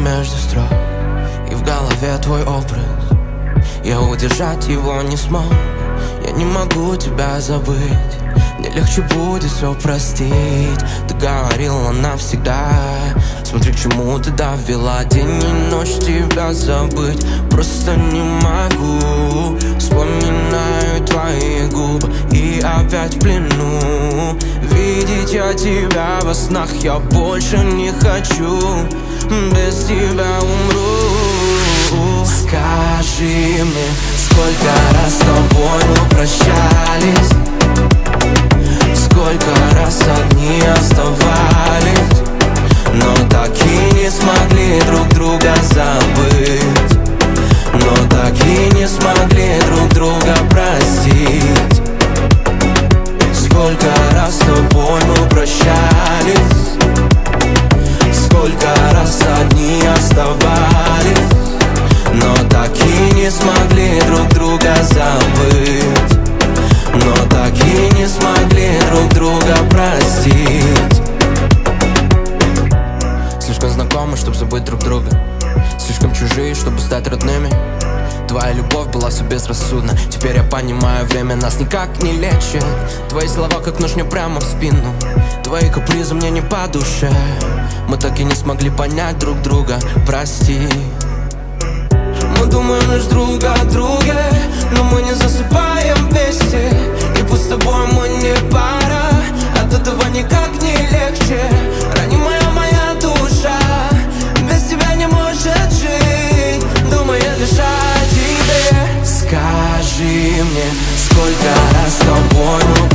между строк, и в голове твой образ. Я удержать его не смог. Я не могу тебя забыть. Мне легче будет все простить. Ты говорила навсегда. Смотри, к чему ты довела. День и ночь тебя забыть просто не могу. Вспоминаю твои губы и опять в плену. Видеть я тебя во снах я больше не хочу. Без тебя умру. Скажи мне, сколько раз с тобой мы прощались, сколько раз одни оставались, но так и не смогли друг друга забыть, но так и не смогли друг друга простить. Сколько раз с тобой мы прощались, сколько раз одни оставались, но так и не смогли друг друга забыть, но так и не смогли друг друга простить. Слишком знакомы, чтобы забыть друг друга, слишком чужие, чтобы стать родными. Твоя любовь была все безрассудна. Теперь я понимаю, время нас никак не лечит. Твои слова как нож мне прямо в спину. Твои капризы мне не по душе. Мы так и не смогли понять друг друга. Прости. Мы думаем лишь друг о друге, но мы не засыпаем вместе. И пусть с тобой мы не пара, от этого никак не легче. Ранимая моя душа без тебя не может жить, думая лишь о тебе. Скажи мне, сколько раз с тобой мы